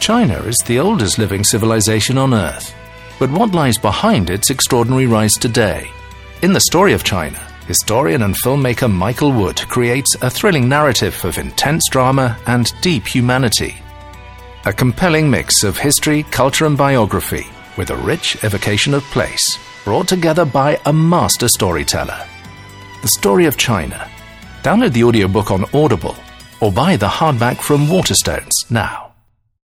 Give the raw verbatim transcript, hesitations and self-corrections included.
China is the oldest living civilization on Earth. But what lies behind its extraordinary rise today? In The Story of China, historian and filmmaker Michael Wood creates a thrilling narrative of intense drama and deep humanity. A compelling mix of history, culture and biography, with a rich evocation of place, brought together by a master storyteller. The Story of China. Download the audiobook on Audible or buy the hardback from Waterstones now.